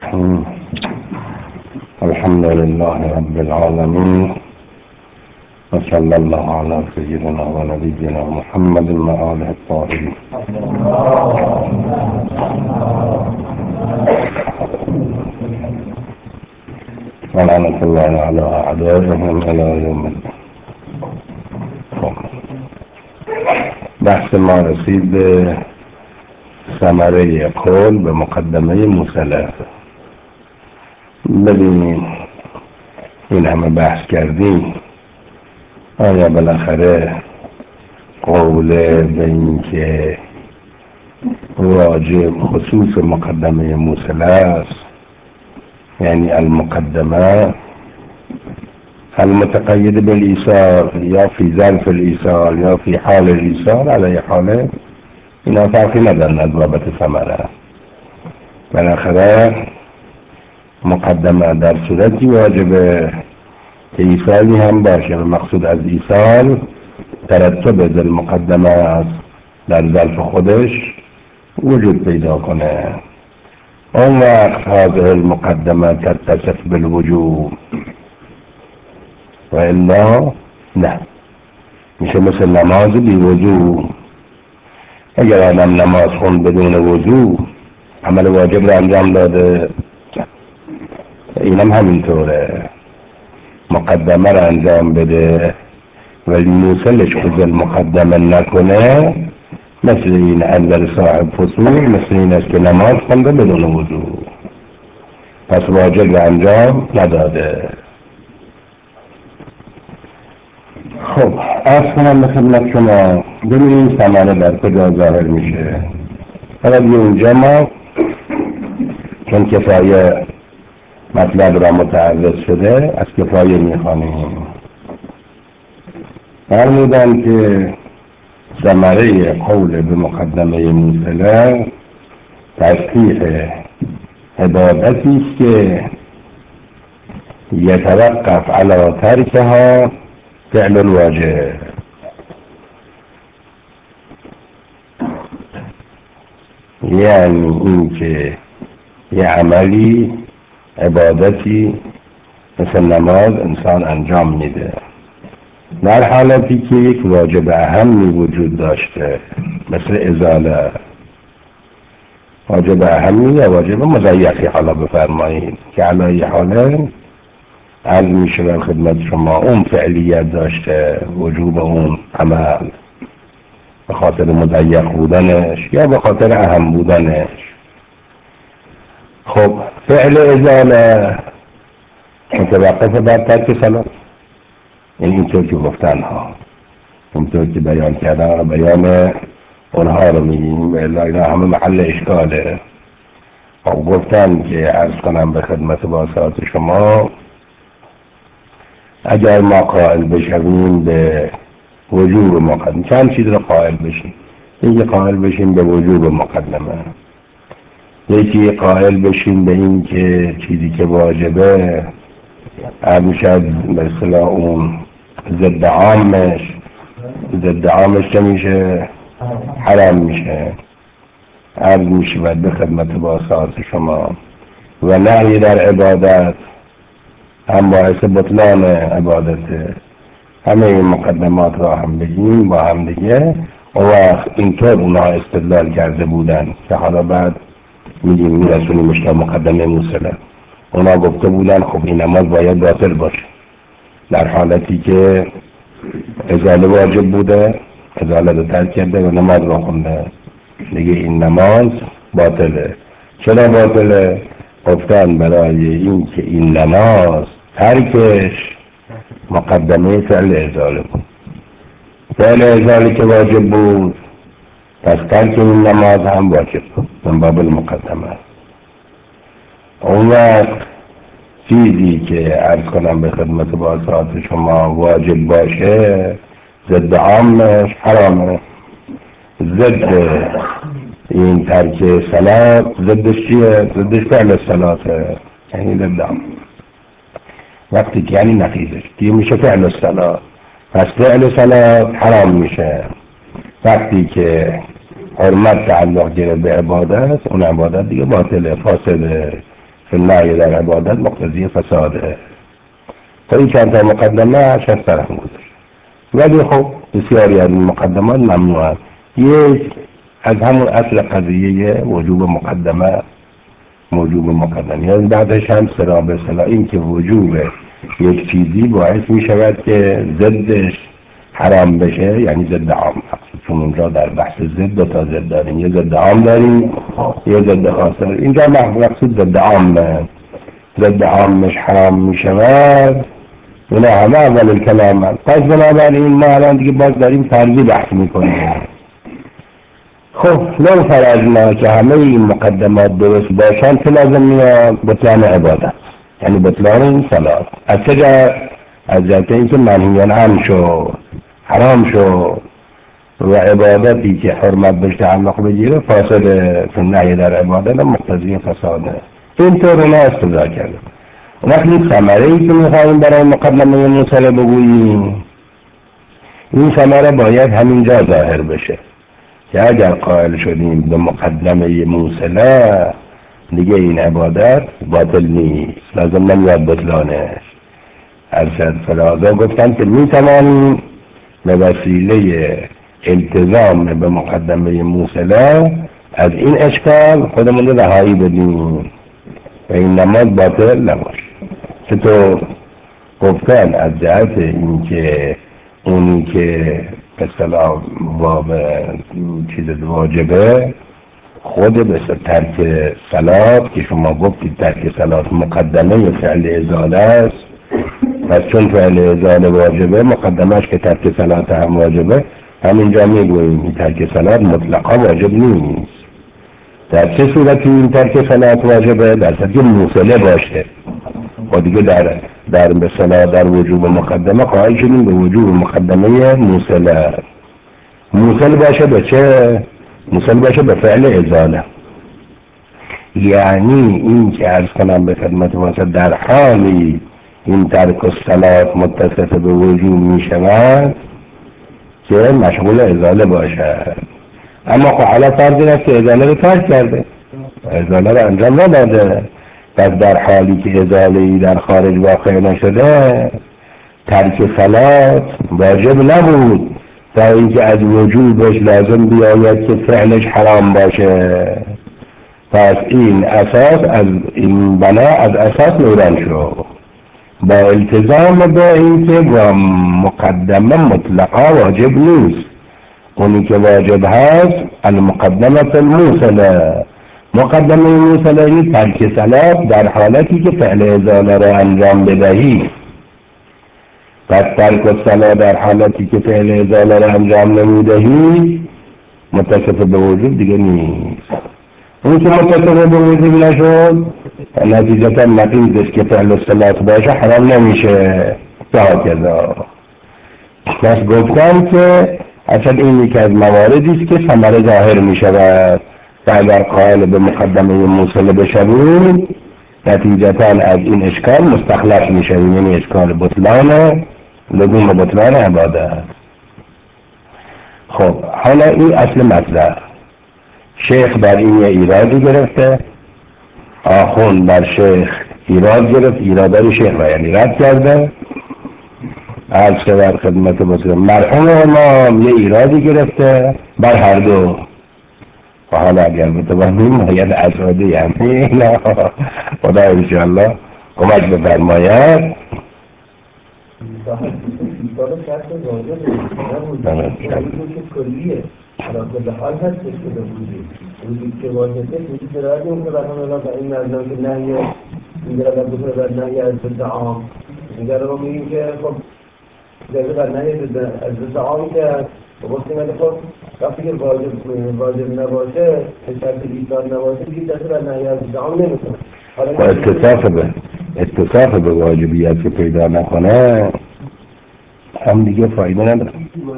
الرحيم. الحمد لله رب العالمين، وصلى الله على سيدنا ونبينا محمد وآله الطاهرين. ولعنة الله على أعدائهم إلى يوم الدين. بحث ما رسید به ثمره قول به مقدمه مثلث. ببینیم این همه بحث کردیم، آیا بالاخره قول به این که واجب خصوص مقدمه مثلث، یعنی المقدمه المتقید بالإيصال یا فی ظرف الإيصال یا فی حال الإيصال، علیه حاله اینا فرقی ندارن از بابت ثمره. بالاخره مقدمه در صورتی واجبه که ایصالی هم باشه و مقصود از ایصال ترتب در مقدمه است در ظرف خودش وجود پیدا کنه. اون وقت هذه المقدمه تتصف بالوجوب و الا نه، میشه مثل نماز بی وضو. اگر آدم نماز خوند بدون وضو عمل واجب رو انجام داده، اینم همینطوره. مقدمه رو انجام بده ولی موصلش خود المقدمه نکنه، مثل این اندر صاحب فصول، مثل این است که نماز خونده بدون وضو، پس واجب رو انجام نداده. خب عرض کنم به خدمت شما، ببینیم ثمره در کجا ظاهر میشه. فقط اونجا ما چون کفایه مطلب را متعرض شده از کفایه میخوانیم. فرمودن که ثمره قول به مقدمه مثلث تصحیح عبادتی است که یتوقف علی ترکها فعل الواجب. یعنی این که یه عملی عبادتی مثل نماز انسان انجام میده در حالتی که یک واجب اهمی وجود داشته، مثل ازاله. واجب اهمی یا واجب مضیقی حالا بفرمایید که علی حاله عرض میشه در خدمت شما اون فعلیت داشته، وجوب اون عمل به خاطر مضیق بودنش یا به خاطر اهم بودنش. خب فعل ازاله متوقف بر ترک صلات، یعنی اینطور که گفتن ها، اینطور که بیان کردن و بیان اونها رو میگیم، الا اینا همه محل اشکاله. خب گفتن که عرض کنم به خدمت باسات شما، اگر ما قائل بشویم به وجوب مقدمه، چند چیز رو قائل بشیم. یکی قائل بشیم به وجوب مقدمه، یکی قائل بشیم به این که چیزی که واجبه میشد مثلا اون ضد عامش که میشه حرام میشه. عرض میشه به خدمت باسات شما و نهی در عبادت هم باعث بطلان عبادته. همه این مقدمات را هم بگیم با هم دیگه، و اینطور اونا استدلال کرده بودن که حالا بعد میگیم میرسونیمش تا مقدمه مثلث. اونا گفته بودن خب این نماز باید باطل باشه در حالتی که ازاله واجب بوده، ازاله رو ترک کرده و نماز رو خونده، دیگه این نماز باطله. چرا باطله؟ گفتن برای این که این نماز ترکش مقدمه فعل ازاله بود. فعل ازاله که واجب بود، پس ترک این نماز هم واجب بود من باب المقدمه. اون وقت چیزی که عرض کنم به خدمت باسات شما واجب باشه ضد عامش حرامه. ضد این ترک صلات ضدش چیه؟ ضدش فعل صلاته، یعنی ضد عام. وقتی که یعنی نقیضش دیگه میشه فعل صلات، پس فعل صلات حرام میشه. وقتی که حرمت تعلق گیره به عبادت، اون عبادت دیگه باطله، فاسده. فی النهی در عبادت مقتضی فساده. تا این چند تا مقدمه عشر طرف گذاشت، ولی خب بسیاری از این مقدمات ممنوع. یک از همون اصل قضیه وجوب مقدمه، یعنی بعدش هم سرا به اصطلاح این که وجوب یک چیزی باعث می شود که ضدش حرام بشه، یعنی ضد عام. چون اونجا در بحث ضد دو تا ضد داریم، یه ضد عام داریم یه ضد خاص داریم. اینجا مقصود ضد عامه، ضد عامش حرام می شود. اونا همه اول کلام هست. پس بنابراین ما الان دیگه باز داریم فرضی بحث میکنیم. خب لو فرضنا که همه این مقدمات درست باشن چه لازم میاد؟ بطلان عبادت، یعنی بطلان این صلات. از چه جهت؟ از جهت اینکه منهیان عنه شد، حرام شد و عبادتی که حرمت بهش تعلق بگیره فاسده. چون نهی در عبادت مقتضی فساده. اینطور اونا استدلال کرده. وقتی ثمره ای که میخواییم برای مقدمه موصله بگوییم، این ثمره باید همینجا ظاهر بشه که اگر قائل شدیم به مقدمه موصله دیگه این عبادت باطل نیست، لازم نمیاد بطلانش. ارشد فلازا گفتن که میتوانیم به وسیله التزام به مقدمه موصله از این اشکال خودمون رو رهایی بدیم و این نماز باطل نباشه. چطور؟ گفتن از جهت اینکه اونی که به اصطلاح چیز واجبه خود به ترک صلات، که شما گفتید ترک صلات مقدمه فعل ازاله است، پس چون فعل ازاله واجبه مقدمش که ترک صلات هم واجبه، همینجا میگوییم این ترک صلات مطلقا واجب نیست. در چه صورتی این ترک صلات واجبه؟ در صورتی موصله باشه. و دیگه در مثلا در وجوب مقدمه قائل شدیم به وجوب مقدمه موصله. موصل باشه به چه؟ موصل باشه به فعل ازاله. یعنی این که عرض کنم به خدمت واسه در حالی این ترک الصلات متصف به وجوب می شود که مشغول ازاله باشه. اما خب حالا فرض است که ازاله رو ترک کرده، ازاله رو انجام نداده، پس در حالی که ازاله‌ای در خارج واقع نشده ترک صلات واجب نبود تا اینکه از وجوبش لازم بیاید که فعلش حرام باشه. پس این اساس از این بنا از اساس نوران شد با التزام به اینکه مقدمه مطلقا واجب نیست. اونی که واجب هست المقدمه الموصله، مقدمه موصله ترک صلات در حالتی که فعل ازاله را انجام بدهی. پس ترک الصلات در حالتی که فعل ازاله را انجام نمیدهی متصف به وجوب دیگه نیست. اون که متصف به وجوب نشد نتیجتا نقیضش که فعل الصلات باشه حرام نمیشه. هکذا پس گفتم که اصلا این یکی از مواردی است که ثمره ظاهر می شود و اگر قائل به مقدمه موصله بشویم نتیجتا از این اشکال مستخلص می شویم، یعنی اشکال بطلان لزوم بطلان عبادت. خب حالا این اصل مطلب. شیخ بر این یه ایرادی گرفته، آخوند بر شیخ ایراد گرفت، ایرادای شیخ را یعنی رد کرده. عرض که در خدمت بسید مرحوم امام یه ایرادی گرفته بر هر دو. و حالا اگر بتوانیم باید اسعادی یعنی خدا انشاءالله کمک بفرماید. به حال هست که وجود که واجبه وجود دراجه اون که برهم الله با این نظام که نهیه دیگر اگر بکنه بر نهیه از ضد عام دیگر رو میگیم که خب دیگر بر نهیه از ضد عامی که بگفتیم که خب وقتی که واجب نباشه شرط ایثار نباشه دیگه دست بر نهیه از ضد عام نمیکنه. اتصاف به واجبیت که پیدا نکنه هم دیگه فایده نداره.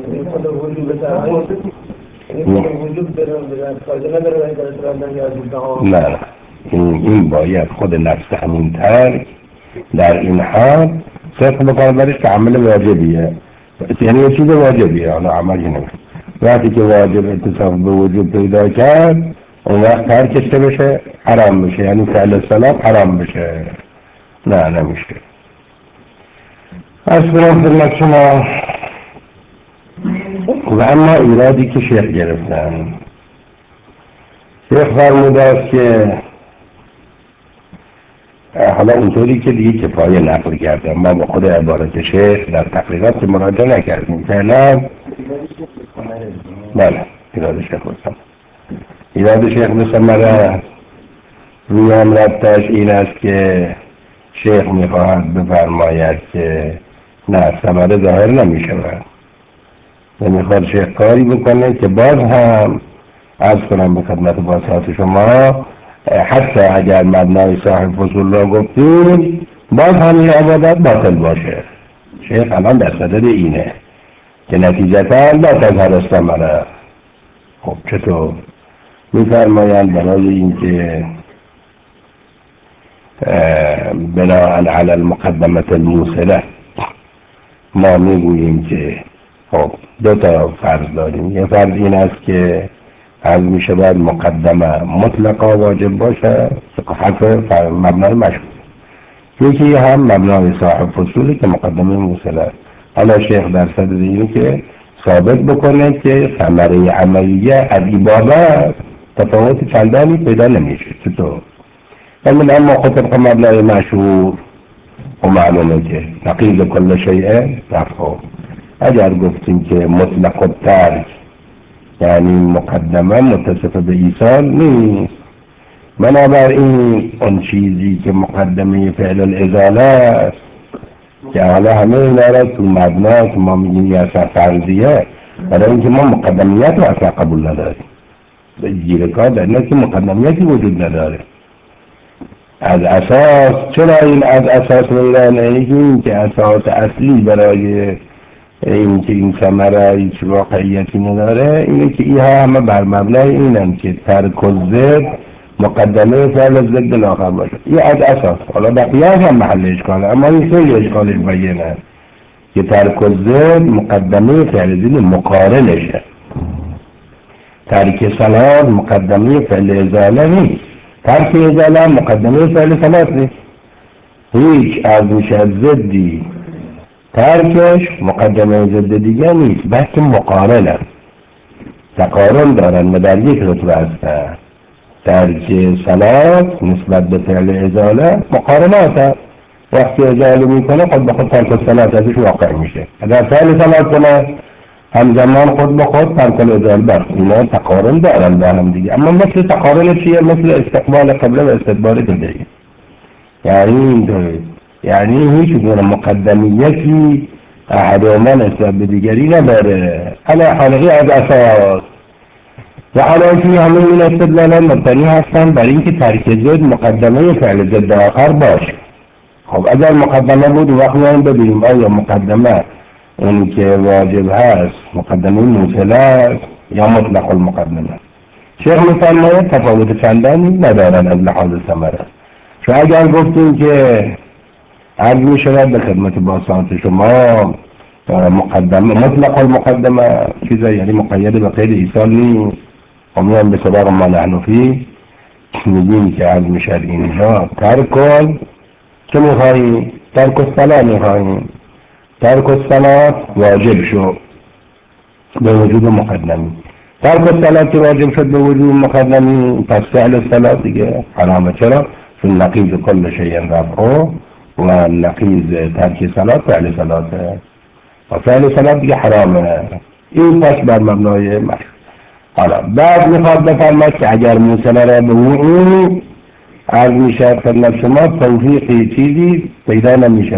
نه این باید خود نفس همون ترک در این حال صرف بکنه برش که عمل واجبیه، یعنی یه چیز واجبیه، حالا عملی نمید. وقتی که واجب اتصاف به وجود پیدا کرد اون وقت ترکش چه بشه؟ حرام بشه، یعنی فعل صلات حرام بشه. نه نمیشه. از برام خدمت شما. و اما ایرادی که شیخ گرفتن، شیخ فرموده است که حالا اونطوری که دیگه کفایه نقل کرده، ما به خود عبارت شیخ در تقریرات که مراجعه نکردیم فعلا. بله ایراد شیخ بسم ایراد شیخ بسم روی امرتش این است که شیخ میخواهد بفرماید که نه ثمره ظاهر نمیشود و میخواد شیخ کاری بکنه که باز هم عرض کنم به خدمت باسطات شما، حتی اگر مبنای صاحب فصول را گفتیم باز هم این عبادت باطل باشه. شیخ الان در صدد اینه که نتیجتا لا تظهر الثمره. خب چطور؟ میفرمایند برای اینکه بناء علی المقدمه الموصله ما میگوییم که خب دو تا فرض داریم. یه فرض این است که از میشه باید مقدمه مطلقا واجب باشه حرف مبنای مشهور، یکی هم مبنای صاحب فصولی که مقدمه موصله. حالا شیخ در صدد اینه که ثابت بکنه که ثمره عملیه از عبادت تفاوت چندانی پیدا نمیشه. چطور؟ ولی اما خود طبق مبنای مشهور و معلومه که نقیض کل شیء رفعه. اگر گفتیم که مطلق الترک یعنی مقدمه متصف به ایصال نیست، بنابراین اون چیزی که مقدمه فعل الازاله است که حالا همه اینا را تو مبنا که ما میگیم اصلا فرضیه، برای اینکه ما مقدمیت رو اصلا قبول نداریم. گیر کار در اینه که مقدمیتی وجود نداره. از اساس چرا این از اساس میرانه؟ این که اساس اصلی برای اینکه این ثمره هیچ واقعیتی نداره اینه که اینها همه بر مبنای اینن که ترک الضد مقدمه فعل ضد الاخر باشه. این از اساس. حالا بقیه هم محل اشکاله، اما این خیلی اشکالش بیانه که ترک الضد مقدمه فعل ضد مقارنشه. ترک صلات مقدمه فعل ازاله نیست. ترک ازاله مقدمه فعل صلات نیست. هیچ از میشه ضدی ترکش مقدمه ضد دیگه نیست، بلکه مقارنه، تقارن دارن و در یک رتبه هستن. ترک صلات نسبت به فعل ازاله مقارنات هست. وقتی ازاله میکنه خود به خود ترک صلات ازش واقع میشه. اگر فعل صلات کنه همزمان خود به خود ترک ازاله بر اینا تقارن دارن با هم دیگه. اما مثل تقارن چیه؟ مثل استقبال قبله و استدبار قبله. یعنی اینطوری، یعنی هیچ گونه مقدمیتی احدهما نسبت به دیگری نداره. حالا حلقی از اساس و حالا که همه این استدلالات مبتنی هستن بر اینکه ترک ضد مقدمه فعل ضد آخر باشه. خب اگر مقدمه بود وقت میایم ببینیم آیا مقدمه اونی که واجب هست مقدمه موصله است یا مطلق المقدمه. شیخ میفرماید تفاوت چندانی ندارن از لحاظ ثمره. چون اگر گفتیم که عرض می شود به خدمت باسطات شما مقدمه مطلق المقدمه چیزا یعنی مقید به قید ایصال نیست. میان به سباق ما نحن فی میگیم که عرض می شود اینجا ترک کن چه میخوایی؟ ترک الصلاة میخوایی؟ ترک الصلاة واجب شد به وجود مقدمی. ترک الصلاة که واجب شد به وجود مقدمی پس فعل الصلاة دیگه حرامه. چرا؟ چون نقیض کل شیء رفعه و نقیض ترک صلات فعل صلاته و فعل صلات دیگه حرامه. این پس بر مبنای مشروع. حالا بعد میخواد بفرماید که اگر موصله را به وقوع عرض میشود خدمت شما توفیقی چیزی پیدا نمیشه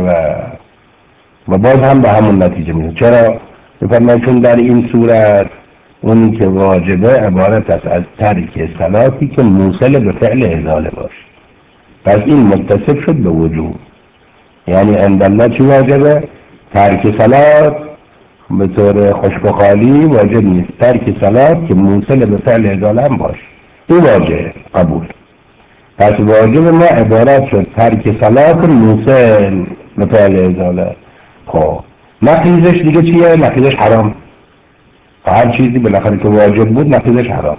و باز هم به همون نتیجه میشه. چرا؟ بفرماید چون در این صورت اونی که واجبه عبارت است از ترک صلاتی که موصل به فعل ازاله باشه. پس این متصف شد به وجود. یعنی عندالله چی واجبه؟ ترک صلات به طور خشک و خالی واجب نیست. ترک صلات که موصل به فعل ازاله هم باشه این واجب قبول. پس واجب ما عبارت شد ترک صلات موصل به فعل ازاله. خب نقیضش دیگه چیه؟ نقیضش حرام. هر چیزی بالاخره که واجب بود نقیضش حرام.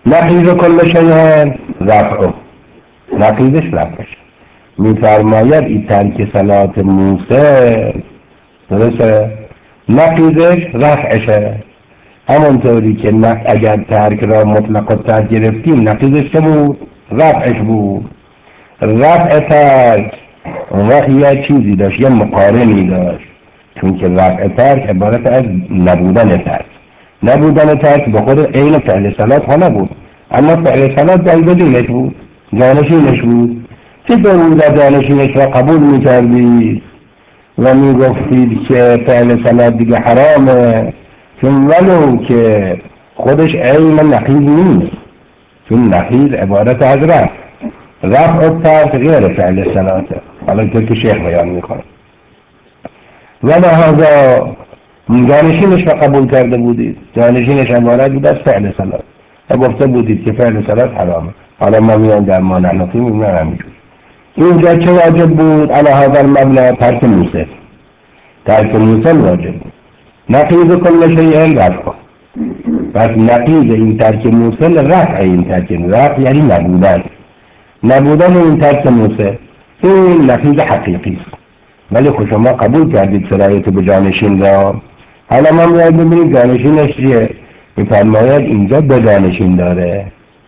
نقیض کل شیء رفعه، نقیضش رفعش. میفرماید این ترک صلات موسل درسته؟ نقیضش رفعشه. همونطوری که اگر ترک را مطلق الترک گرفتیم نقیضش چه بود؟ رفعش بود. رفع ترک اون وقت یه چیزی داشت، یه مقارنی داشت، چون که رفع ترک عبارت از نبودن ترک. نبودن ترک به خود عین فعل صلات ها نبود، اما فعل صلات جایگزینش بود، جانشینش بود. چطور بود جانشینش را قبول میکردید و میگفتید که فعل صلات دیگه حرامه، چون ولو که خودش عین نقیض نیست، چون نقیض عبارت از رفع ترک غیر فعل صلاته. حالا که شیخ بیان میکنه و لحاظا جانشینش را قبول کرده بودید، جانشینش عبارت بود از فعل صلات و گفته بودید که فعل صلات حرامه. حالا ما میان در ما نحنفی میبینم همینجور. اینجا چه واجب بود؟ علی هذا المبنى ترک موسل. ترک موسل واجب بود. نقیض کل شیء رفع. پس نقیض این ترک موسل رفع این ترک. رفع یعنی نبودن این ترک موسل. این نقیض حقیقی است، ولی خود شما قبول کردید سرایت به جانشین را. حالا ما باید ببینید جانشینش چیه. میفرماید اینجا دو جانشین داره.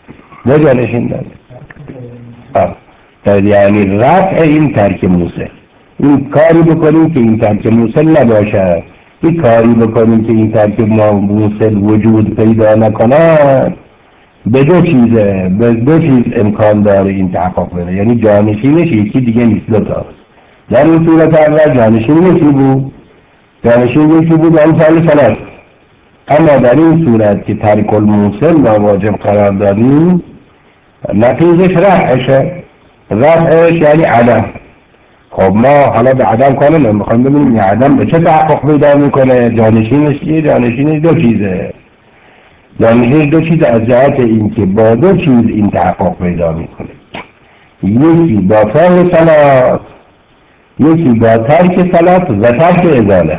یعنی رفع این ترک موسل. این کاری بکنیم که این ترک موسل نباشد، این کاری بکنیم که این ترک موسل وجود پیدا نکند. به دو چیز امکان داره این تحقق بده. یعنی جانشینش یکی دیگه نیست، دو تاست. در این صورت اول جانشین یکی بود یعنی فعل صلات. اما در این صورت که ترک الموسل ما واجب قرار دادیم نتیجهش رفعش یعنی عدم. خب ما حالا به عدم کار نمیخوایم ببینیم این عدم به چه تحقق پیدا میکنه. جانشینش چیه؟ جانشینش دو چیزه. جانشینش دو چیز از جهت این که با دو چیز این تحقق پیدا میکنه. یکی با فعل صلات، یکی با ترک صلات و ترک ازاله.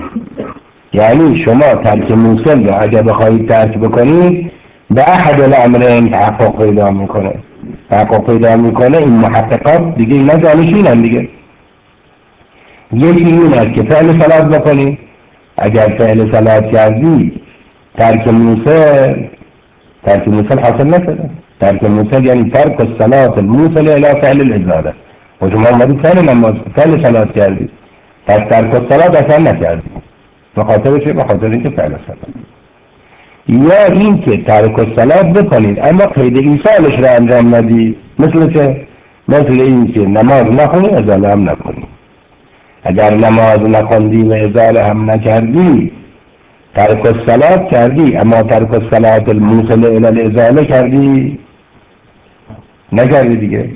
یعنی شما ترک موسل رو اگر بخواهید ترک بکنید به احد الامرین تحقق پیدا میکنه. این محققات دیگه اینا جانشینن دیگه. یکی این است که فعل صلات بکنید. اگر فعل صلات کردی ترک موسل حاصل نشده. ترک موسل یعنی ترک الصلات الموسل الى فعل الازاله. و شما اومدید فعل صلات کردید، پس ترک الصلات اصلا نکردید. به خاطر چه؟ به خاطر اینکه فعل صلات. یا این که ترک الصلات بکنید اما قید ایصالش را انجام ندید. مثل چه؟ مثل این که نماز نخونی ازاله هم نکنی. اگر نماز نخوندی و ازاله هم نکردی ترک الصلات کردی، اما ترک الصلات الموصل الی الازاله کردی نکردی دیگه.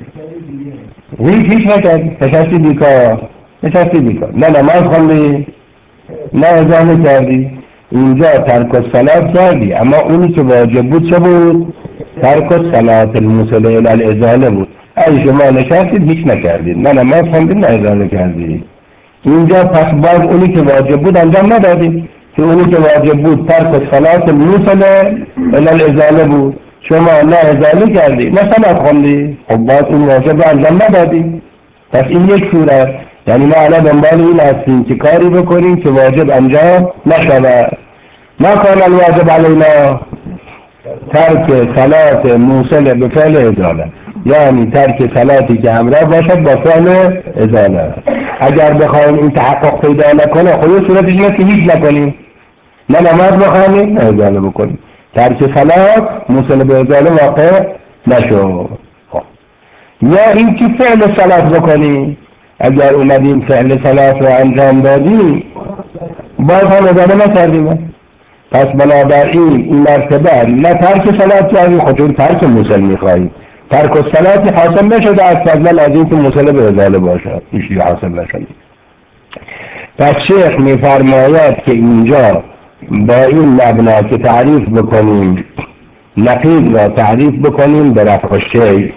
هیچ نکردی، نشستی بیکار. نه نماز خوندی نه ازاله کردی. اینجا ترک الصلات کردی، اما اونی که واجب بود چه بود؟ ترک الصلات الموصل الی الازاله بود. ای شما نشستید هیچ نکردید، نه نماز خوندید نه ازاله کردید. اینجا پس باز اونی که واجب بود انجام ندادید، که اونی که واجب بود ترک الصلات الموصل الی الازاله بود. شما نه ازاله کردی نه صلات خوندی، خب باز اون واجب رو انجام ندادید. پس این یک صورت. یعنی ما الان دنبال این هستیم که کاری بکنیم که واجب انجام نشود. ما کان الواجب علینا ترک صلات موصل به فعل ازاله، یعنی ترک صلاتی که همراه باشد با فعل ازاله. اگر بخوایم این تحقق پیدا نکنه خود صورتش اینه که هیچ نکنیم، نه نماز بخوانیم نه ازاله بکنیم. ترک صلات موصل به ازاله واقع نشد. یا این که فعل صلات بکنیم. اگر اومدیم فعل صلات رو انجام دادیم باز هم ازاله نکردیم، پس بنابراین این مرتبه نه ترک صلات کردیم، خودشون ترک موصل میخواییم. ترک الصلات حاصل نشده از فضل از این که موصل به ازاله باشد، هیچی حاصل نشده. پس شیخ میفرماید که اینجا با این مبنا که تعریف بکنیم، نقیض را تعریف بکنیم به رفع الشیء.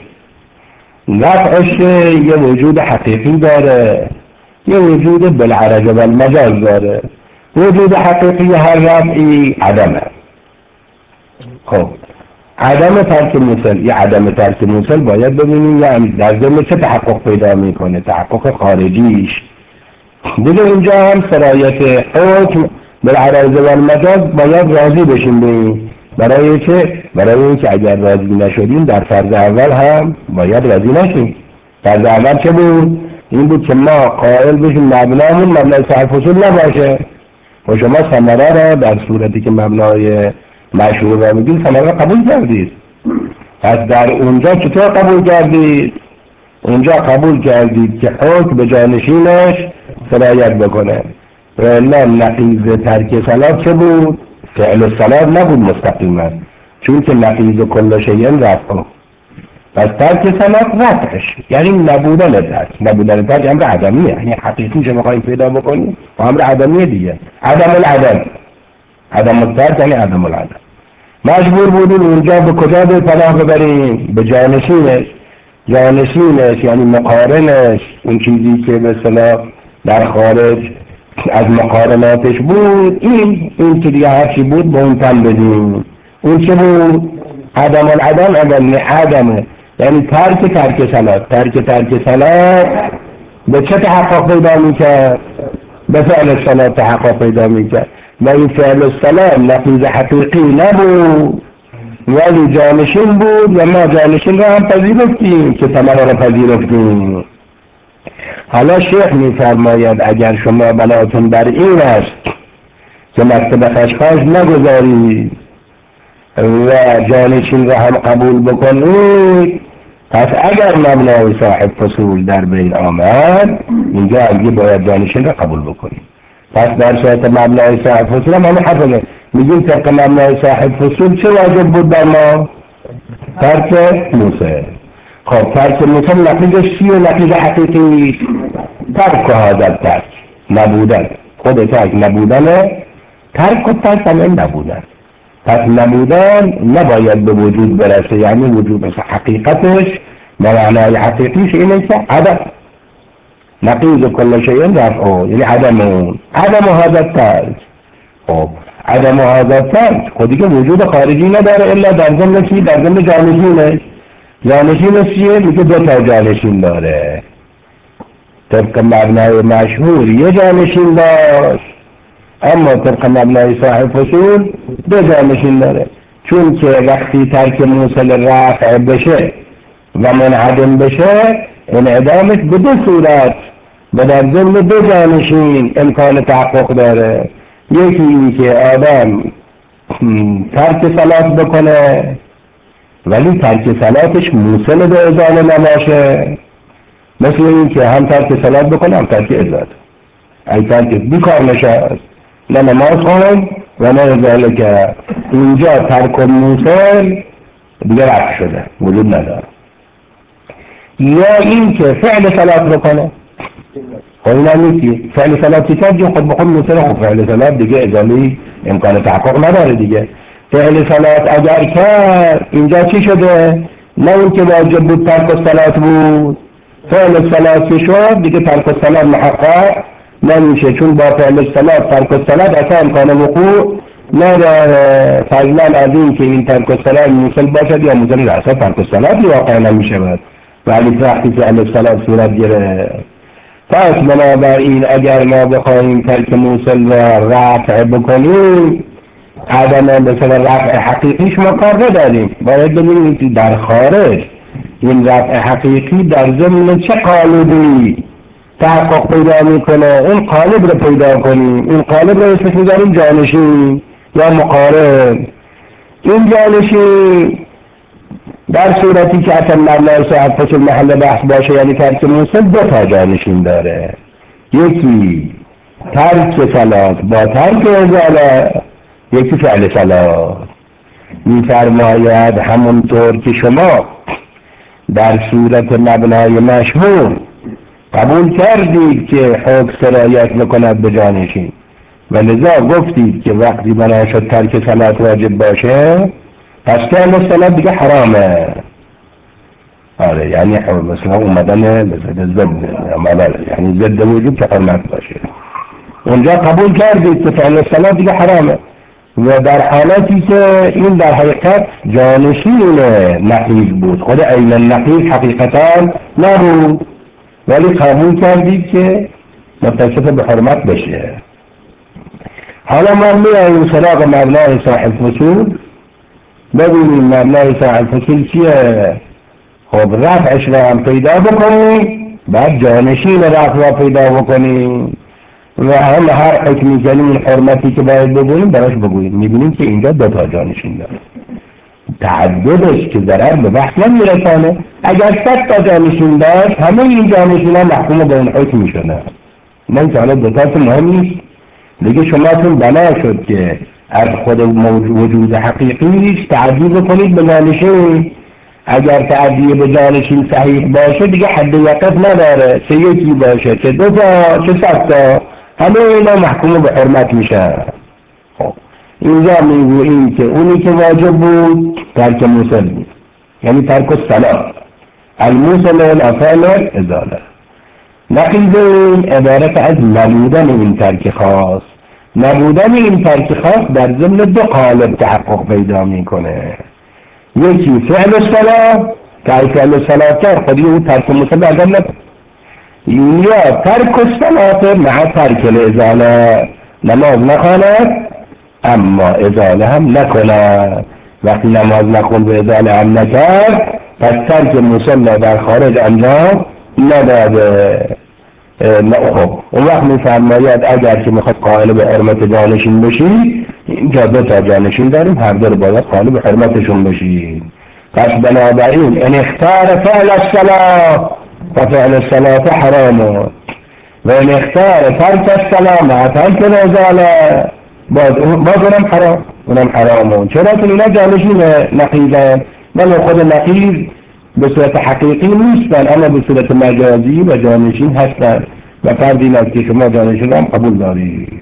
رفع الشیء یه وجود حقیقی داره، یه وجود بالعرض و المجاز داره. وجود حقیقی هر رفعی عدمه. خب عدم ترک موصل. یه عدم ترک موصل باید ببینیم یعنی در ضمن چه تحقق پیدا میکنه، تحقق خارجیش. دیگه اینجا هم سرایت حکم بالعرض و المجاز باید راضی بشیم بیم. برای چه؟ برای اینکه اگر راضی نشدیم در فرض اول هم باید راضی نشیم. فرض اول چه بود؟ این بود که ما قائل بشیم مبنامون مبنای صحیح فصول نباشه و شما ثمره را در صورتی که مبنای مشهور را میگید ثمره را قبول کردید. پس در اونجا چطور قبول کردید؟ اونجا قبول کردید که حکم به جانشینش سرایت بکنه. و نه نقیض ترک صلات چه بود؟ فعل الصلات نبود مستقیما، چون که نقیض کل شیء رفعه. پس ترک صلات رفعش یعنی نبودن ترک. نبودن ترک امر عدمیه، یعنی حقیقی چه میخوایم پیدا بکنیم و امر عدمیه دیگه. عدم العدم، عدم الترک یعنی عدم العدم. مجبور بودیم اونجا به کجا به پناه ببریم؟ به جانشینش. جانشینش یعنی مقارنش، اون چیزی که به اصطلاح در خارج از مقارناتش بود، این که دیگه هرچی بود به اون تن بدیم. اون چه بود؟ عدم العدم. عدمه یعنی ترک صلات. ترک صلات به چه تحقق پیدا میکرد؟ به فعل صلات تحقق پیدا میکرد و این فعل الصلات نقیض حقیقی نبود ولی جانشین بود و ما جانشین را هم پذیرفتیم که ثمره را پذیرفتیم. حالا شیخ میفرماید اگر شما بناتون بر این است که مکتب خشخاش نگذارید و جانشین را هم قبول بکنید، پس اگر مبنای صاحب فصول در بین آمد اینجا اگه باید جانشین را قبول بکنید. پس در صورت مبنای صاحب فصول هم همه حفظه میگیم طبق مبنای صاحب فصول چه واجب بود در ما؟ ترک موصل. خب ترک موصل نقیضش چیه؟ نقیض حقیقی ترک و حاضر ترک نبودن. خود ترک نبودنه، ترک و ترک هم نبودن. پس نبودن نباید به وجود برسه، یعنی وجود حقیقتش به معنای حقیقیش اینه که عدم نقیض کل شیء رفعه، یعنی عدم حاضر ترک. خب عدم حاضر ترک خودی که وجود خارجی نداره الا در ضمن چی؟ در ضمن جانشینش. جانشینش چیه؟ میگه دو تا جانشین داره. طبق مبنای مشهور یه جانشین داشت، اما طبق مبنای صاحب فصول دو جانشین داره. چون که وقتی ترک موصل رفع بشه و منعدم بشه انعدامش به دو صورت و در ضمن دو جانشین امکان تحقق داره. یکی این که آدم ترک صلات بکنه ولی ترک صلاتش موصل به ازاله نباشه، مثل این که هم ترک صلات بکنه هم ترک ازاله. ای ترک بیکار نشست، نه نماز خوند و نه ازاله کرد، اینجا ترک موصل دیگه رفع شده، وجود نداره. یا این که فعل صلات بکنه، خب این هم نیستی فعل صلات چی کرد؟ خود بخود موصل. خب فعل صلات دیگه ازالی امکان تحقق نداره دیگه. فعل صلات اگر کرد اینجا چی شده؟ نه اون که واجب بود ترک صلات بود، فعل صلات که شد دیگه ترک صلات محقق نمیشه، چون با فعل صلات ترک صلات اصلا امکان وقوع نداره. فضلا از این که این ترک صلات موصل باشد یا موصل اصلا ترک صلات واقع نمیشه بود ولی وقتی فعل صلات صورت گرفت. پس بنابراین اگر ما بخواهیم ترک موصل را رفع بکنیم عدم مثلا رفع حقیقیش ما کار نداریم. باید ببینیم که در خارج این رفع حقیقی در ضمن چه قالبی تحقق پیدا میکنه، این قالب رو پیدا کنیم. این قالب رو اسمش میذاریم جانشین یا مقارن. این جانشین در صورتی که اصلا مبنای صاحب فصول محل بحث باشه یعنی ترک موصل دو تا جانشین داره. یکی ترک صلات با ترک ازاله، یکی فعل صلات. میفرماید همونطور که شما در صورت مبنای مشهور قبول کردید که حکم سرایت بکند به جانشین و لذا گفتید که وقتی بنا شد ترک صلات واجب باشه پس فعل صلات دیگه حرامه. آره یعنی مثلا اومدن ضد یعنی ضد وجود که حرمت باشه. اونجا قبول کردید که فعل صلات دیگه حرامه و در حالتی که این در حقیقت جانشین نقیض بود، خود عین النقیض حقیقتا نبود، ولی قبول کردید که متصف به حرمت بشه. حالا ما میاییم سراغ مبنای صاحب فصول، ببینیم مبنای صاحب فصول چیه. خب رفعش را هم پیدا بکنیم، بعد جانشین رفع را پیدا بکنیم و هم هر حکمی که این حرمتی که باید بگوییم براش بگوییم. میبینیم که اینجا دو تا جانشین داره، تعددش که ضرر به بحث نمیرسانه. اگر 100 تا جانشین داشت همه این جانشین ها محکوم به اون حکم میشدن. من که حالا دوتاش مهم نیست دیگه، شماتون بنا شد که از خود وجود حقیقی تعدی بکنید به جانشین. اگر تعدیه به جانشین صحیح باشه دیگه حد وقت نداره، چه یکی باشه چه دو تا چه 100 تا، همه اینا محکوم به حرمت میشن. خب اینجا میگوییم که اونی که واجب بود ترک موصل بود، یعنی ترک الصلاة، الموصل الافعال ازاله. نقیض این عبارت از نبودن این ترک خاص. نبودن این ترک خاص در ضمن دو قالب تحقق پیدا میکنه. یکی فعل الصلاة که فعل الصلاة خودی اون ترک موصل ادام نکنه، یا ترک الصلاة مع ترک الازاله، نماز نخواند اما ازاله هم نکند. وقتی نماز نخوند و ازاله هم نکرد پس ترک مصلی در خارج انجام نداده. خب اون وقت میفرماید اگر که میخواد قائل به حرمت جانشین بشی، اینجا دو تا جانشین داریم، هر دو باید قائل به حرمتشون بشی. پس بنابراین ان اختار فعل الصلاة ففعل الصلاة حرام و ان اختار ترک الصلاة مع ترک الازاله باز اونم حرامون. چرا که اینا جانشین نقیضن، ولی خود نقیض به صورت حقیقی نیستن اما به صورت مجازی و جانشین هستن و فرض این است که شما جانشین هم قبول دارید.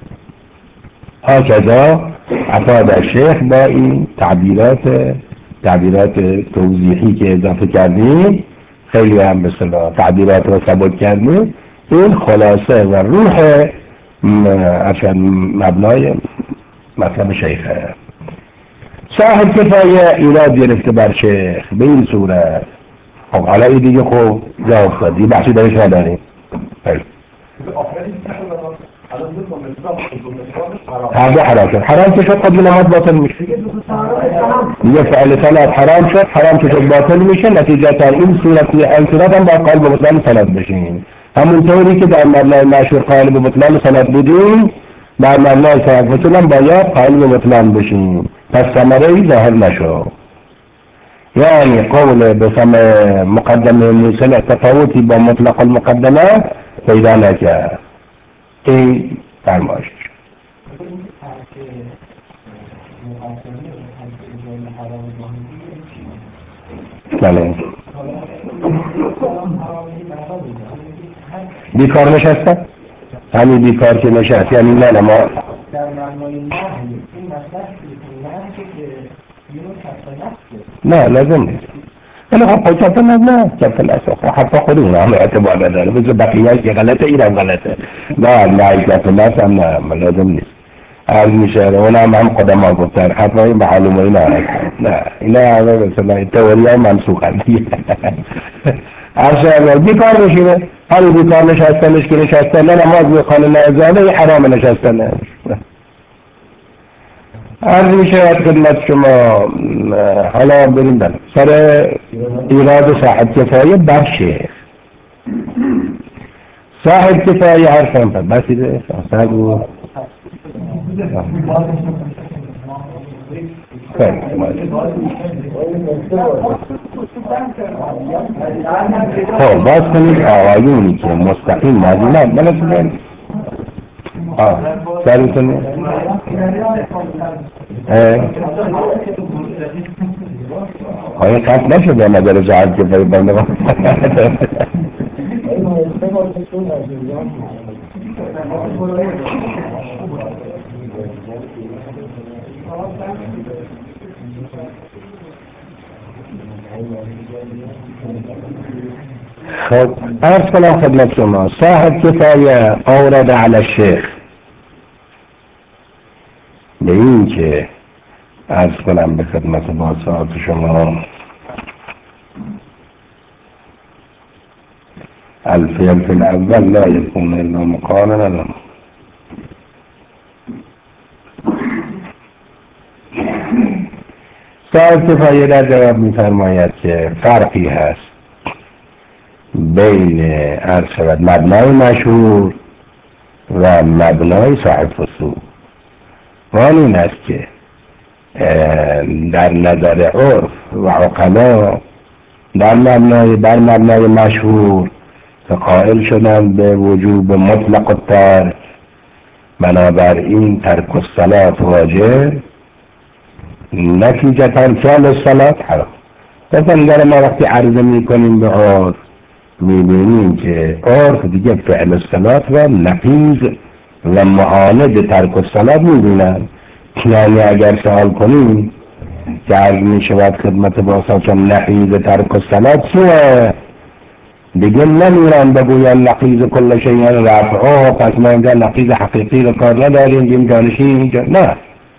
هکذا افاد الشیخ با این تعبیرات توضیحی که اضافه کردیم، خیلی هم به اصطلاح تعبیرات رو ثبت کردیم. این خلاصه و روح مبنای مطلب شیخه. صاحب کفایه ایراد گرفته بر شیخ به این صورت. خب حالا این دیگه خب جا افتاد، یه بحثی درش نداریم. هر دو حرام شد. حرام شد قبل نماز باطل میشه. یه فعل صلاة حرام شد، حرام شد باطل میشه. نتیجتا این صورت هم با قلب بطلان صلاة بشین. همونطوری که در مبنای مشهور قائل به بطلان صلاة بودیم، در مبنای صاحب فصول هم باید قائل به بطلان بشیم. پس ثمره ای ظاهر نشو. یعنی قول بسم مقدمه موصل تفاوتی با مطلق المقدمه پیدا نکرد. این فرمایش بله. بیکار نشسته؟ همین بیکار که نشست یعنی نه ما در معنای نهی این مطلب نه لازم نیست. انا خب کفت نه کفت الاسخ حتی خودمون هم اعتبار نداره، بذار بقیه‌اش که غلطه اینم غلطه. نه کفت الناس هم نه لازم نیست. عرض میشه اون هم قدما گفتن حتما این به حلوم اینا هستن. نه اینا همه مثلا تئوری های منسوخن. عرض بیکار بشینه، حالی بیکار نشستنش که نشستن نه نماز میخوانه نه ازاله حرام نشستنه. عرض میشه خدمت شما. حالا بریم بله سر ایراد صاحب کفایه بر شیخ. صاحب کفایه هر شما بسیده صاحب خب باز کنید آقایونی که مستقیم ماضی نه سرتون آیا قطع نشده نظر صاحب کفایه بنده خب عرض کنم خدمت شما صاحب کفایه اورد علی الشیخ به این که عرض کنم به خدمت باسات شما الفعل في الأول لا يكون إلا مقارنا له. صاحب کفایه در جواب می‌فرماید که فرقی هست بین عرض شود مبنای مشهور و مبنای صاحب فصول. و این است که در نظر عرف و عقلا بر مبنای مشهور که قائل شدن به وجوب مطلق الترک، بنابراین ترک الصلاة واجب، نتیجتا فعل الصلاة حرام. مثلا ما وقتی عرضه میکنیم به عرف میبینیم که عرف دیگه فعل الصلاة و نقیض و معاند ترک الصلاة میبینن. یعنی اگر سوال کنیم که عرض میشود خدمت باسا چون نقیض ترک الصلاة چیه، دیگه نمیرن بگوین نقیض کل شیء رفعه، پس ما اینجا نقیض حقیقی رو کار نداریم، این جانشین اینجا نه،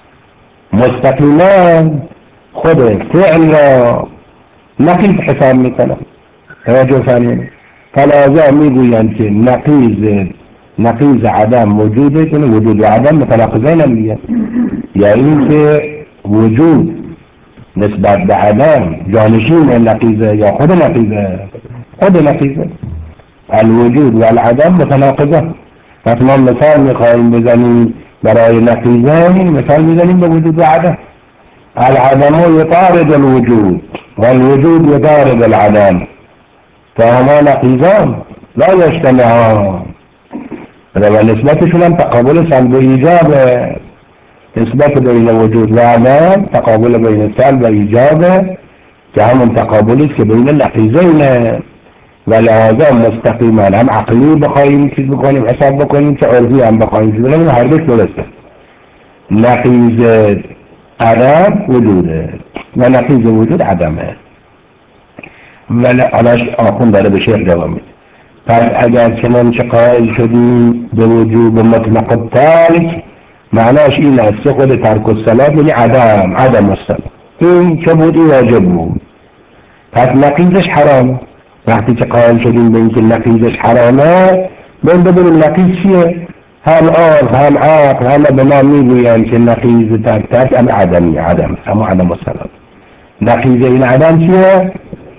مستقیما خود فعل را نقیض حساب میکنن. توجه فرمایید. فلازا میگویند که نقیض عدم وجوده، که وجود و عدم متناقضین هم میگن، یعنی که وجود نسبت به عدم جانشین نقیضه یا خود نقیضه. الوجود و العدم متناقضه. پس ما مثال میخواهیم بزنیم برای نقیضین، مثال میزنیم به وجود و عدم. العدم يطارد الوجود والوجود يطارد العدم، فهما نقيضان لا يجتمعان. و نسبتشون هم تقابل سلب و ایجابه. نسبت بین وجود و عدم تقابل بین سلب و ایجابه که همون تقابلی که بین نقیضینه، و لحاظا مستقیما هم عقلی بخواهیم چیز بکنیم حساب بکنیم که عرضی هم بخواهیم چیز بکنیم، هر دوش درسته. نقیض عدم وجوده و نقیض وجود عدمه. ولی آنش آخون داره به شیخ جواب میده. پس اگر چنانچه قائل شدیم به وجوب مطلق الترک، معناش این است که خود ترک الصلاة یعنی عدم الصلاة، این که بود این واجب بود، پس نقیضش حرام. وقتی که قائل شدیم به این که نقیضش حرامه، ببینیم نقیض چیه. هم عرف هم عقل همه به ما میگویند که نقیض ترک هم عدم الصلاة. نقیض این عدم چیه؟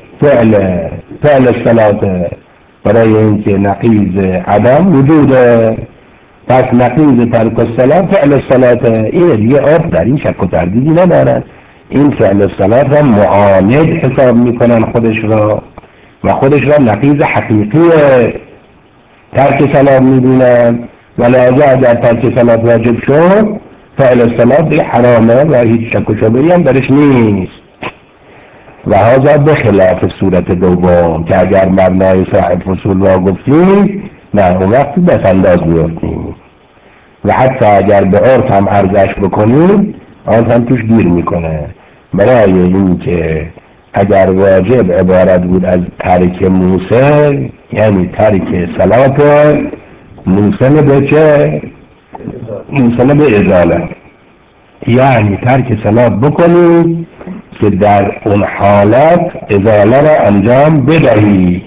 فعل الصلاة. برای اینکه نقیض عدم وجوده، پس نقیض ترک الصلاة فعل الصلاة. این دیگه عرف در این شک و تردیدی ندارد. این فعل الصلاة را معاند حساب میکنن خودش را، و خودش را نقیض حقیقی ترک صلاة میدونن، و لازم اگر ترک صلاة واجب شد فعل الصلاة دیگه حرامه و هیچ شک و شبهه‌ای هم درش نیست. و هذا بخلاف صورت دوم که اگر مبنای صاحب فصول را گفتیم، نه اون وقتی بس انداز میفتیم و حتی اگر به عرف هم عرضش بکنیم عرف هم توش گیر میکنه. برای این که اگر واجب عبارت بود از ترک موسل، یعنی ترک صلاة موسل به چه؟ موسل به ازاله، یعنی ترک صلاة بکنی که در اون حالت ازاله را انجام بدهی.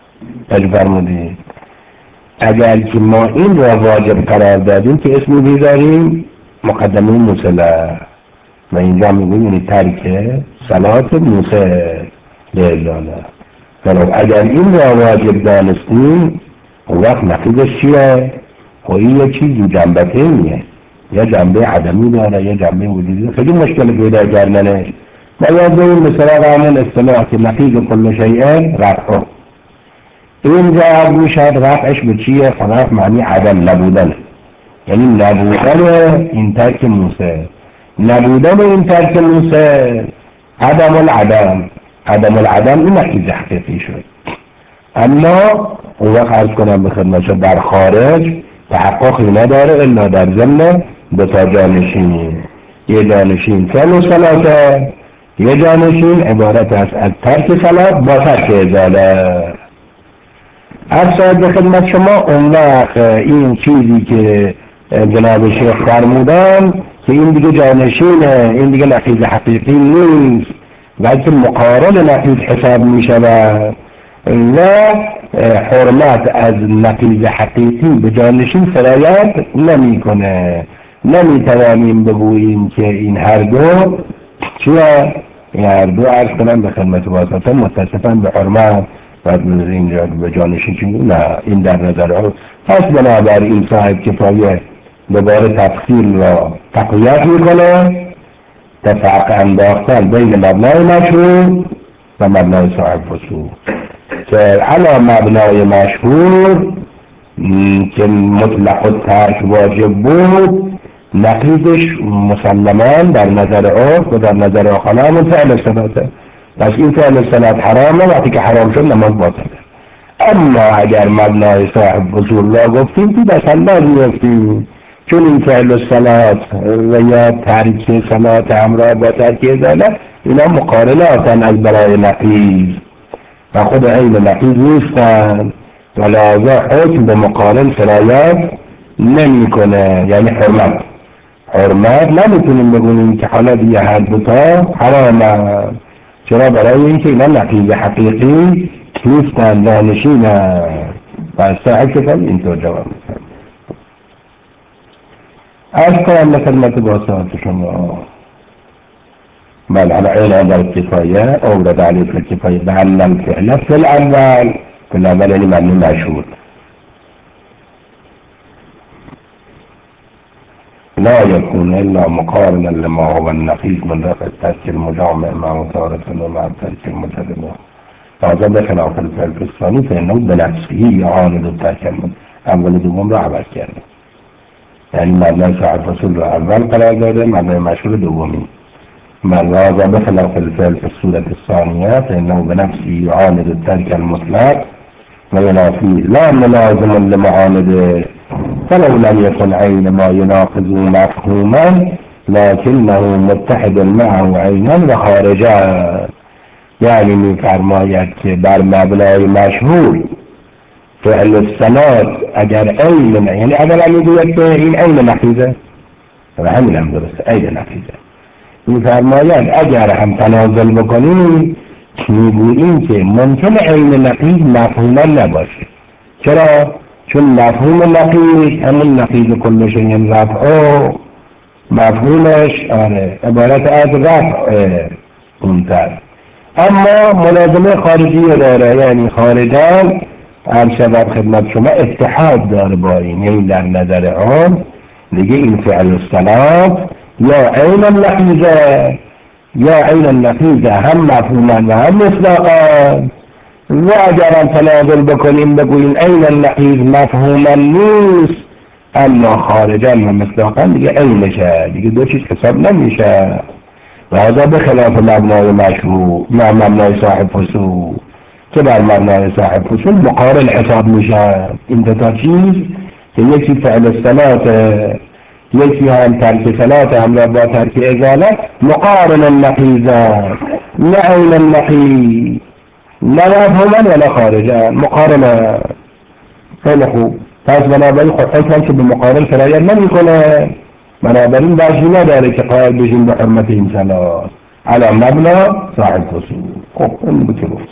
فرمودید اگر که ما این را واجب قرار دادیم که اسمی بیداریم مقدمه موسله، و اینجا میگویم یعنی ترک صلاة موسل به ازاله. ولی اگر این را واجب دانستیم وقت نقیضش چیه؟ و این یه چیزی جنبتینیه، یا جنبه عدمی داره یا جنبه وجودی داره. خیلی مشکل پیدا کردنه. ما یاد این مثلا همون اصطلاح که نقیض کل شیء رفعه، اینجا میشد رفعش به چیه؟ رفع معنی عدم نبودن، یعنی نبودن این ترک موسل. نبودن این ترک موسل عدم العدم این نقیض حقیقی شد. اما اون وقت عرض کنم به خدمت شد در خارج تحققی نداره الا در ضمن دو تا جانشین. یه جانشین فعل الصلاة، یه جانشین عبارت است از ترک صلاة با ترک ازاله. عرض به خدمت شما اون وقت این چیزی که جناب شیخ فرمودن که این دیگه جانشینه، این دیگه نقیض حقیقی نیست، بلکه مقارن نقیض حساب می شود و حرمت از نقیض حقیقی به جانشین سرایت نمی کنه. نمی توانیم بگوییم که این هر دو چیه؟ این هر دو عرض کنم به خدمت واسطه متصفن به حرمت و اینجا به جانشین چون نه، این در نظر ها. پس بنابراین صاحب کفایه دوباره تفصیل را تقویت میکنه، تفرق انداختن بین مبنای مشهور و مبنای صاحب فصول که علا مبنای مشهور که مطلق الترک واجب بود، نقیضش مسلمان در نظر عرف و در نظر آخر همون فعل صلاته. پس این فعل صلات حرامه، وقتی که حرام شد نماز باطله. اما اگر مبنای صاحب فصول را گفتیم تو دست انداز میفتیم، چون این فعل صلات و یا ترک صلات همراه با ترک ازاله اینا مقارناتن از برای نقیض و خود عین نقیض نیستن و لازم حکم به مقارن سرایت نمی کنه. یعنی حرمت نمیتونیم بگونیم که حالا دیگه هر دوتا حرامه، چرا؟ برای اینکه اینا نقیض حقیقی نیستن، دانشینه. و صاحب کتاب اینطور جواب میکنم. از کنم به خدمت باسات شما بل على عين در الكفاية أورد عليه في الكفاية بأن الفعل في الأول يعني معنى مشهور لا يكون إلا مقارنا لما هو النقيض من رفع الترك المجامع مع تارة ومع الترك المتدمع. هذا بخلاف الفعل في الثاني فإنه بنفسه يعاند الترك أول دوم را عبر کرده. يعني معنى صاحب فصول را اول قرار داده، معنى مشهور دومی. بل هذا بخلاف الفعل في الصورة الثانية فإنه بنفسه يعاند الترك المطلق وينافيه لا ملازم لمعانده، فلو لم يكن عين ما يناقض مفهوما لكنه متحد معه عينا وخارجا. يعني می‌فرماید که بر مبنای مشهور فعل الصلاة اگر عین، یعنی اگر میگوید که این عین نقیضه و همین هم درسته، عین نقیضه. می‌فرماید اگر هم تنازل بکنیم میگوییم که ممکن عین نقیض مفهوما نباشه. چرا؟ چون مفهوم نقیض همون نقیض کل شیء رفع، مفهومش عبارت از رفع اونتر، اما ملازمه خارجی داره، یعنی خارجان هر شباب خدمت شما اتحاد داره با این. یعنی در نظر آن دیگه این فعل الصلاة یا عین النقیضه یا عین النقیضه، هم مفهوما و هم مصداقا. و اگر هم تنازل بکنیم بگوییم عین النقیض مفهوما نیست اما خارجا و مصداقا دیگه عینشه، دیگه دو چیز حساب نمیشه. و هذا بخلاف مبنای مشهور مبنای صاحب فصول که بر مبنای صاحب فصول مقارن حساب میشه. این دوتا چیز که یکی فعل الصلاة یکی هم ترک صلاة همراه با ترک ازاله مقارن النقیضه، نه عین النقیض، نه مفهوما ولا خارجا، مقارنه. خیلی خوب. پس بنابراین حکم که به مقارن سرایت نمیکنه، بنابراین وجهی نداره که قائل بشیم به حرمت این صلاة علی مبنا صاحب فصول. خب این بود که گفت.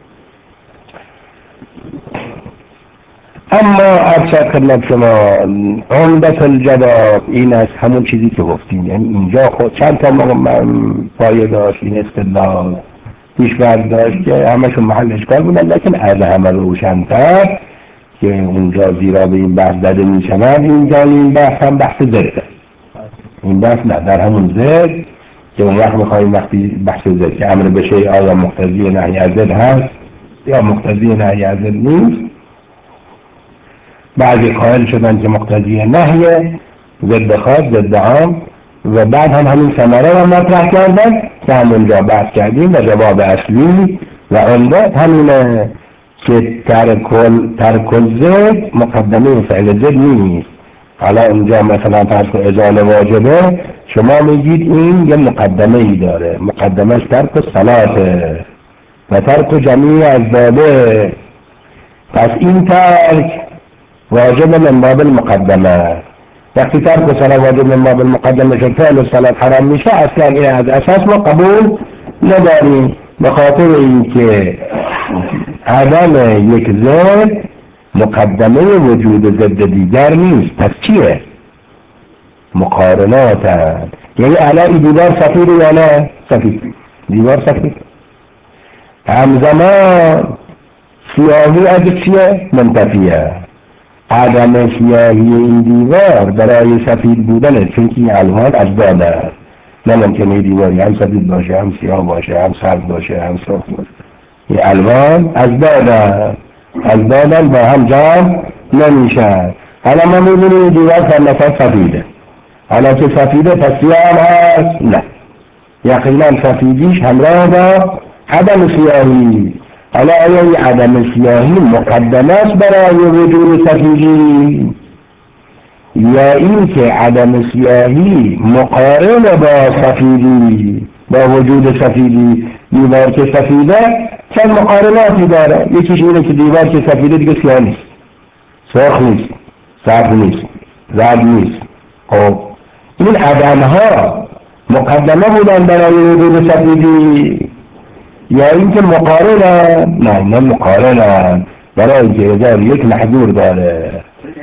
اما ارشد خدمت شما عمدت الجواب این است همون چیزی که گفتیم. یعنی اینجا خود چند تا پایه داشت این استدلال پیش برداشت که همشون محل اشکال بودن، لیکن از همه روشن‌تر که اونجا زیرا به این بحث داده می شود، اینجا این بحث هم بحث زده. این بحث نه در همون زد که اون وقت میخواییم وقتی بحث زد که امر به شیء آیا مقتضی نهی از زد هست یا مقتضی نهی از زد نیست. بعضی قائل شدن که مقتضی نهیه، ضد خاص ضد عام، و بعد هم همین ثمره را مطرح کردن که همونجا بحث کردیم و جواب اصلی و عمده همینه که ترک الزد مقدمه فعل زد نیست. حالا اینجا مثلا فرض ازاله واجبه، شما میگید این یه مقدمه ای داره، مقدمهش ترک الصلاة و ترک جمیع اسبابه. پس این ترک واجب من باب المقدمه، وقتی ترک صلاة واجب ما بالمقدمه شد فعل الصلاة حرام میشه، اصلا این از اساس ما قبول نداریم، به خاطر اینکه عدم یک ضد مقدمه وجود ضد دیگر نیست. پس چیه؟ مقارنات هست. یعنی الان این دیوار سفیده یا نه؟ سفید. دیوار سفید. همزمان سیاهی از چیه؟ منتفیه. عدم سیاهی این دیوار برای سفید بودنه، چون که این الوان ازداد است. نه ممکنه دیواری هم سفید باشه، هم سیاه باشه، هم سرد باشه، هم سرخ باشه. این الوان ازداد است. ازدادن با هم جمع نمیشن. حالا ما میبینیم این دیوار مثلا سفیده. حالا که سفیده پس سیاه هم هست؟ نه. یقینا سفیدیش همراه با عدم سیاهی. حالا آیا این عدم سیاهی مقدمه است برای وجود سفیدی، یا این که عدم سیاهی مقارن با سفیدی، با وجود سفیدی؟ دیوار که سفیده چند مقارناتی داره. یکیش اینه که دیوار که سفیده دیگه سیاه نیست، سرخ نیست، سرد نیست، زرد نیست. خب این عدم ها مقدمه بودن برای وجود سفیدی، یا اینکه مقارنه؟ نه اینا مقارنه، برای اینکه یک محظور داره.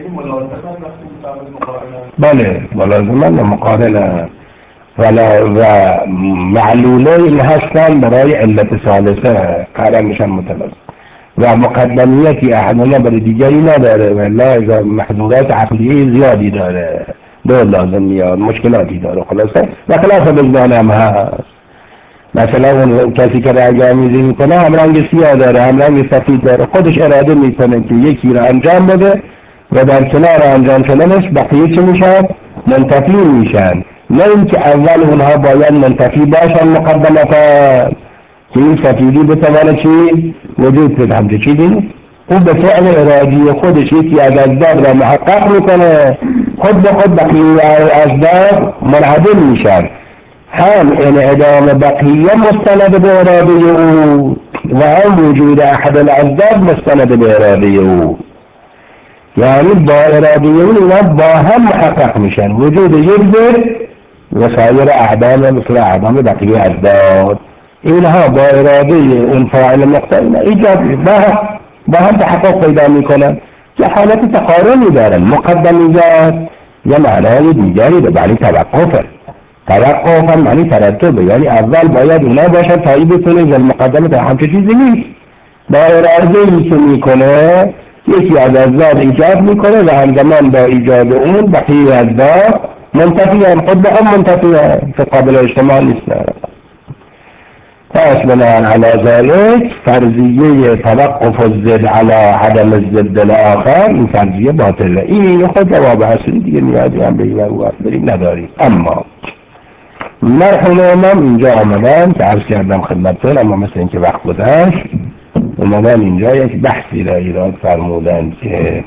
بله ملازمن و مقارنه و معلوله این هستن برای علت ثالثه قرار میشن متلازم، و مقدمیتی احدانا برای دیگری نداره، ولی اذا محظورات عقلیه زیادی داره، دو لازم میاد، مشکلاتی داره خلاصه، و خلاصه بجنان هم هست. مثلا اون کسی که رنگ آمیزی میکنه هم رنگ سیاه داره هم رنگ سفید داره، خودش اراده میکنه که یکی رو انجام بده و در کنار انجام شدنش بقیه چه میشن؟ منتفی میشن. نه اینکه اول اونها باید منتفی باشن مقدمتا که این سفیدی بتواند چی؟ وجود پیدا همچه چیزی؟ او به فعل ارادی خودش یکی از ازداد را محقق میکنه، خود به خود بقیه ازداد منعدم میشن. هم انعدام بقیه مستند به اراده او و هم وجود احد الازداد مستند به اراده او. یعنی با اراده او اینا با هم محقق میشن، وجود یک ضد و سایر اعدام مثل اعدام بقیه ازداد اینها با اراده اون فاعل مقتضی ایجاد با هم تحقق پیدا میکنن که حالت تقارنی دارن. مقدمیات یا معنای دیگری به معنی توقفه، توقف هم معنی ترتبه، یعنی اول باید اونا باشن تا این بتونه و مقدمه در همچه چیزی نیست. با اراده ای که میکنه یکی از ازداد ایجاد میکنه و همزمان با ایجاد اون بقیه ازداد منتفی هم، خود به هم منتفی هم که قابل اجتماع نیستن. پس بناهن علی ذلك فرضیه توقف الضد علی عدم الضد الاخر این فرضیه باطله. این خود جواب اصلی دیگه نیازی هم به این وقت بریم نداریم. اما مرحوم امام اینجا آمدن که عرض کردم خدمتتون، اما مثل اینکه وقت گذشت اومدن اینجا یک بحثی را ایراد فرمودن که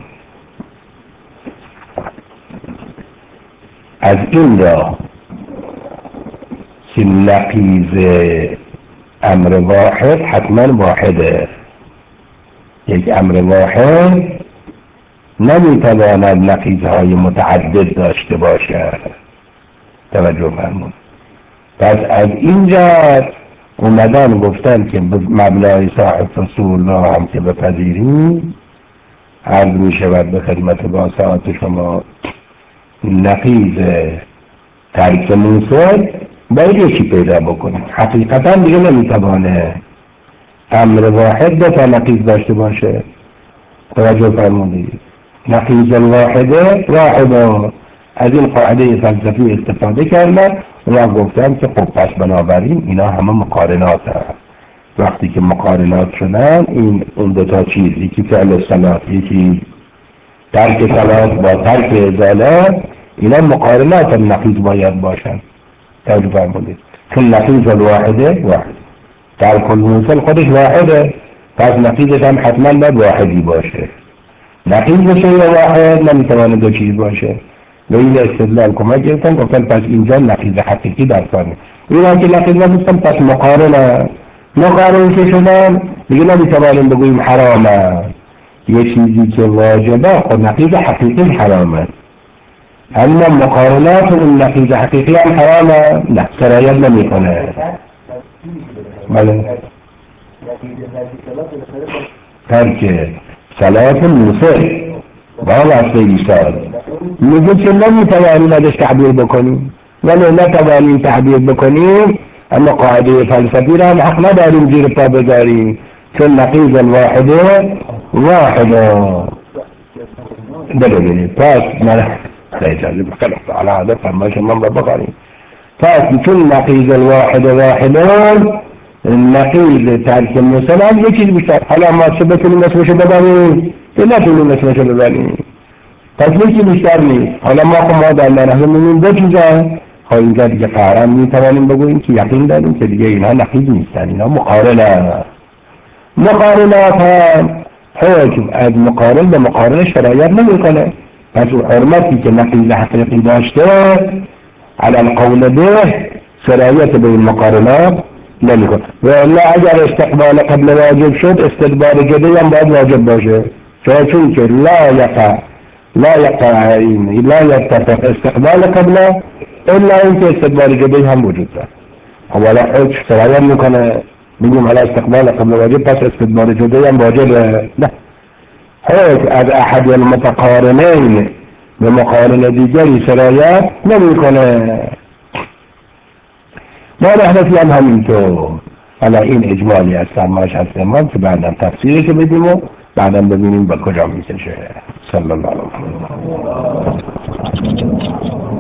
از این را که نقیض امر واحد حتما واحده، یک امر واحد نمیتواند نقیضهای متعدد داشته باشد. توجه فرمود. پس از اینجا اومدن گفتن که مبنای صاحب فصول را هم که بپذیریم عرض می شود به خدمت باسات شما نقیض ترک موصل باید یکی پیدا بکنیم. حقیقتا دیگه نمیتوانه امر واحد دو تا نقیض داشته باشه. توجه فرمودید. نقیض الواحده واحده. از این قاعده فلسفی استفاده کردن و گفتن که خب پس بنابراین اینا همه مقارنات هست. وقتی که مقارنات شدن اون دو تا چیز، یکی فعل صلات یکی ترک صلات با ترک ازاله، اینا مقارنات نقیض باید باشن. توجه فرمودید. چون نقیض الواحده واحد، ترک الموصل خودش واحده، پس نقیضش هم حتما باید واحدی باشه. نقیض شیء واحد نمیتونه دو چیز باشه. به این استدلال کمک گرفتن گفتن پس اینجا نقیض حقیقی در کاره. اینا که نقیض نبودن پس مقارن که شدن دیگه نمیتوانیم بگوییم حرامه. یه چیزی که واجبه خود نقیض حقیقی حرامه. اما مقارنات النقیض حقیقی هم حرامه؟ نه، سرایت نمیکنه. بله. ترک صلات المسر واسطه ایثار میگه که نمیتوانیم ازش تعبیر بکنیم، ولی نتوانیم تعبیر بکنیم، اما قاعده فلسفی را هم حق نداریم زیر پا بذاریم، چون نقیض الواحده واحده. ببینید پس من اجازه بخلق على عادة فرمایش من را بخاریم. پس چون نقیض الواحده واحده، نقیض ترک مسلم یه چیز بیشتر. حالا ما چه بتونیم اسمشو ببریم که نتونیم اسمشو ببریم، پس یه چیز بیشتر نیست. حالا ما در مرحله میمونیم دو چیزه. خب اینجا دیگه قهرم میتوانیم بگوییم که یقین داریم که دیگه اینها نقیض نیستن، اینها مقارنات هم حکم از مقارن به مقارن شرایط نمیکنه. پس اون حرمتی که نقیض حقیقی داشته علی القول به شرایط به این مقارنات نمیکنه. و الا اگر استقبال قبل واجب شد، استدبار جدی هم باید واجب باشه، چون که لا يتفق استقبال قبله الا اینکه استدبار جدی هم وجود داره. حوالا حکم شرایط میکنه، میگیم حالا استقبال قبل واجب پس استدبار جدی هم واجبه؟ نه، حکم از احد المتقارنین به مقارن دیگری شرایط نمیکنه. ما حنفی هم همینطور. حالا این اجمالی از فرمایش هست امام که بعدم تفسیرش بدیم و بعدم ببینیم به کجا میکشه. صلی الله علیه و